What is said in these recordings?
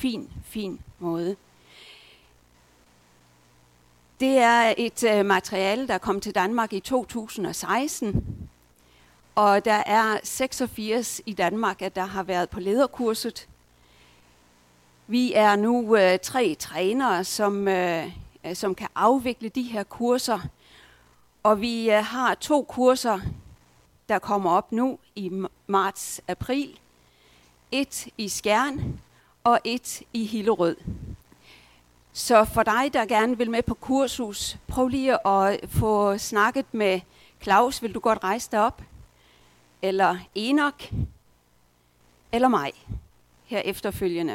fin måde. Det er et materiale, der kom til Danmark i 2016, og der er 86 i Danmark, der har været på lederkurset. Vi er nu 3 trænere, som kan afvikle de her kurser, og vi har 2 kurser, der kommer op nu i marts-april. Et i Skjern og et i Hillerød. Så for dig, der gerne vil med på kursus, prøv lige at få snakket med Claus. Vil du godt rejse dig op? Eller Enoch? Eller mig? Her efterfølgende.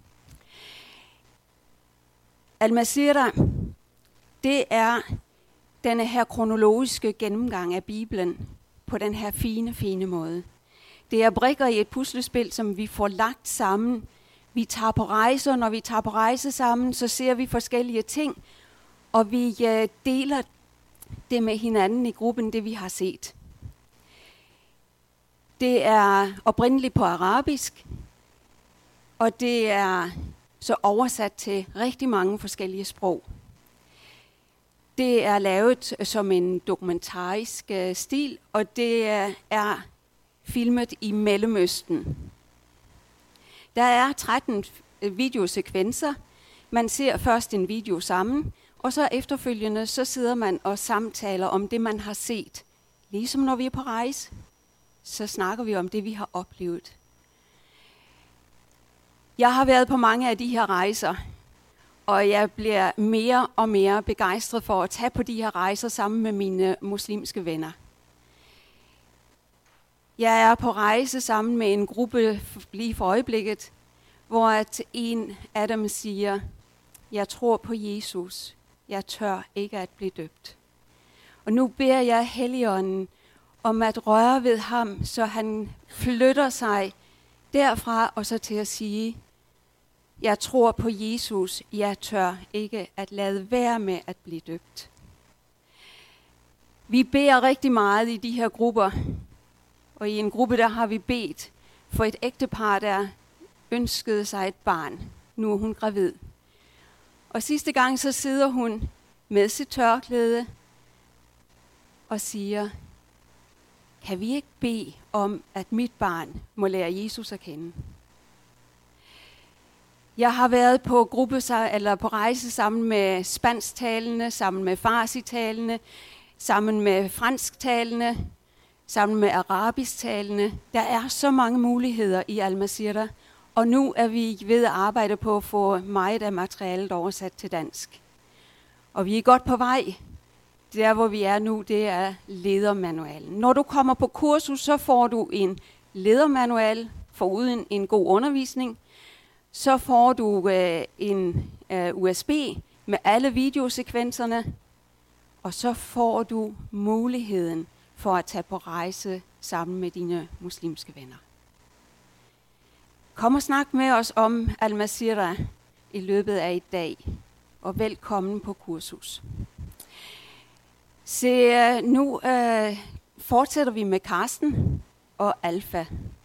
Al-Masira, det er denne her kronologiske gennemgang af Bibelen på den her fine måde. Det er brikker i et puslespil, som vi får lagt sammen. Vi tager på rejser. Når vi tager på rejse sammen, så ser vi forskellige ting, og vi deler det med hinanden i gruppen, det vi har set. Det er oprindeligt på arabisk, og det er så oversat til rigtig mange forskellige sprog. Det er lavet som en dokumentarisk stil, og det er filmet i Mellemøsten. Der er 13 videosekvenser. Man ser først en video sammen, og så efterfølgende så sidder man og samtaler om det, man har set. Ligesom når vi er på rejse, så snakker vi om det, vi har oplevet. Jeg har været på mange af de her rejser, og jeg bliver mere og mere begejstret for at tage på de her rejser sammen med mine muslimske venner. Jeg er på rejse sammen med en gruppe lige for øjeblikket, hvor at en af dem siger, jeg tror på Jesus, jeg tør ikke at blive døbt. Og nu beder jeg Helligånden om at røre ved ham, så han flytter sig derfra og så til at sige, jeg tror på Jesus, jeg tør ikke at lade være med at blive døbt. Vi beder rigtig meget i de her grupper, og i en gruppe der har vi bedt for et ægtepar, der ønskede sig et barn. Nu er hun gravid. Og sidste gang så sidder hun med sit tørklæde og siger, kan vi ikke bede om, at mit barn må lære Jesus at kende? Jeg har været på på rejse sammen med spansktalende, sammen med farsitalende, sammen med fransktalende, sammen med arabisktalende. Der er så mange muligheder i Al-Masira, og nu er vi ved at arbejde på at få meget af materialet oversat til dansk. Og vi er godt på vej. Der hvor vi er nu, det er ledermanualen. Når du kommer på kursus, så får du en ledermanual foruden en god undervisning. Så får du en USB med alle videosekvenserne, og så får du muligheden for at tage på rejse sammen med dine muslimske venner. Kom og snak med os om Al-Masira i løbet af i dag, og velkommen på kursus. Så nu fortsætter vi med Karsten og Alfa.